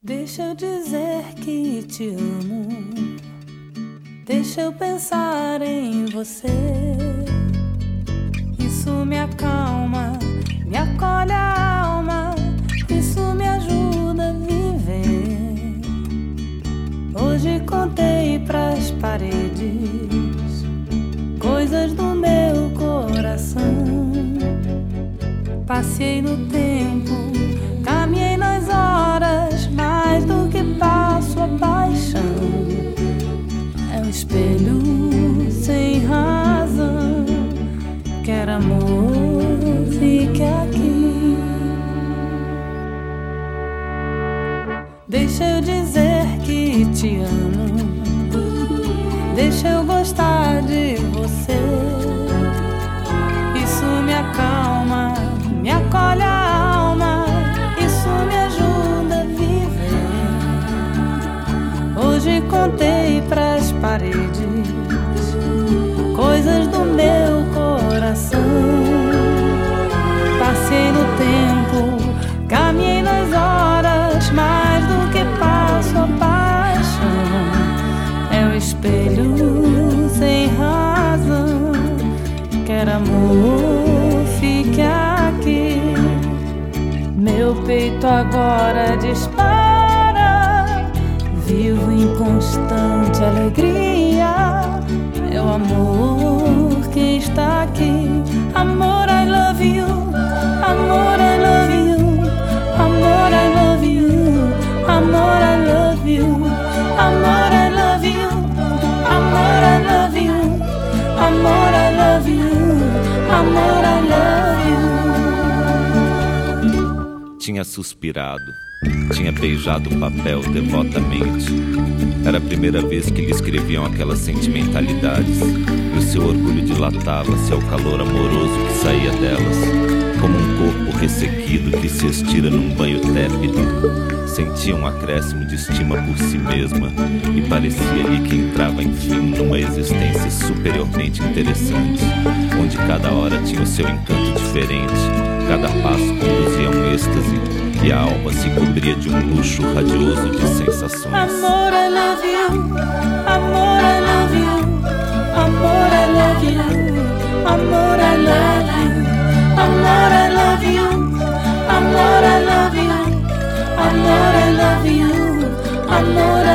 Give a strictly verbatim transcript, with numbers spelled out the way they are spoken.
Deixa eu dizer que te amo, deixa eu pensar em você. Isso me acalma, me acolhe a alma, isso me ajuda a viver. Hoje contei pras paredes coisas do meu coração. Passei no tempo, caminhei nas horas, mais do que passo a paixão. É um espelho sem razão, quer amor, fique aqui. Deixa eu dizer que te amo, deixa eu gostar de você. Isso me acalma, me acolhe a alma, isso me ajuda a viver. Hoje contei pras paredes coisas do meu coração. Passei no tempo, caminhei nas horas, mais do que passo a paixão. É o espelho sem razão, quer amor, fique aqui. Meu peito agora dispara, vivo em constante alegria. Meu amor que está aqui. Amor, I love you. Amor, I love you. Amor, I love you. Amor, I love you. Amor, I love you. Amor, I love you. Amor, I love you. Amor, I love you. Tinha suspirado, tinha beijado o papel devotamente. Era a primeira vez que lhe escreviam aquelas sentimentalidades, e o seu orgulho dilatava-se ao calor amoroso que saía delas, como um corpo ressequido que se estira num banho tépido. Sentia um acréscimo de estima por si mesma, e parecia-lhe que entrava enfim numa existência superiormente interessante, onde cada hora tinha o seu encanto diferente, cada passo conduzia a um êxtase, e a alma se cobria de um luxo radioso de sensações. Amor, I love you. Amor, I love you. Amor, I love you. Amor, I love you. Amor, I love you. Amor, I love you. Amor, I love you. Amor,